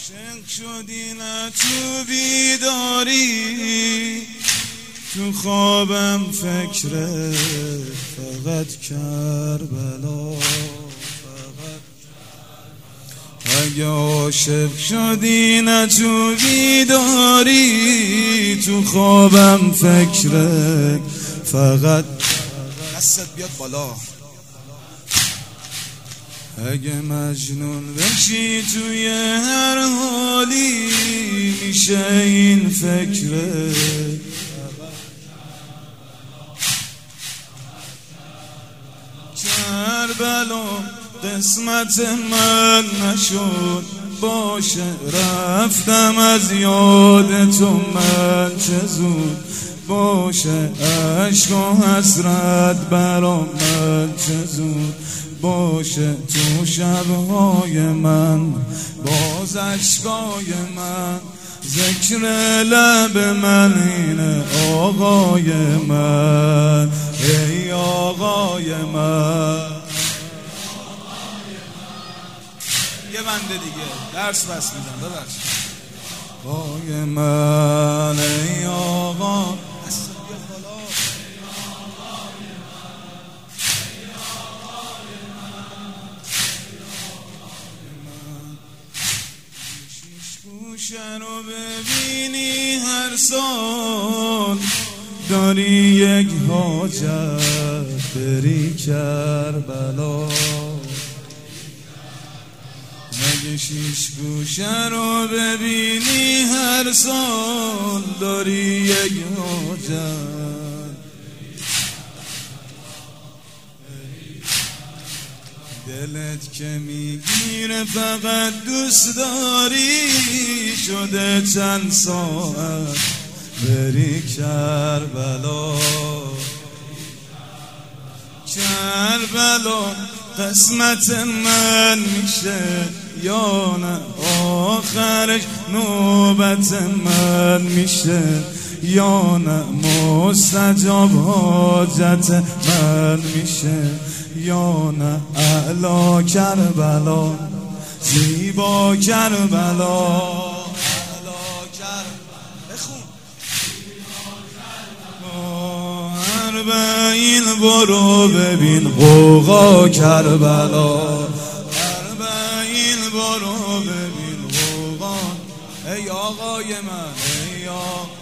عاشق شدی نه تو بیداری، تو خوابم فکر فقط کربلا. اگه عاشق شدی نه تو بیداری، تو خوابم فکر فقط دستت بیاد بالا. اگه مجنون بشی توی هر حالی، میشه این فکر کربلا. قسمت من نشد باشه، رفتم از یاد تو من چه زود باشه. عشق و حسرت برا من چه زود باشه. تو شبهای من باز عشقای من، ذکر لب من اینه آقای من، ای آقای من. یه بنده دیگه درس بس میدم ببخشید. آقای من ای آقا، گوشه رو ببینی هر سال، داری یک حاجت بری کربلا. اگه شیش گوشه رو ببینی هر سال، داری یک حاجت. دلت که میگیره فقط دوست داری، شده چند ساعت بری کربلا. کربلا قسمت من میشه یا نه، آخرش نوبت من میشه یا نه، مستجاب حاجت من میشه یا نه. اعلا کربلا زیبا کربلا، اربعین برو ببین غوغا کربلا، اربعین برو ببین غوغا. ای آقای من ای آقا.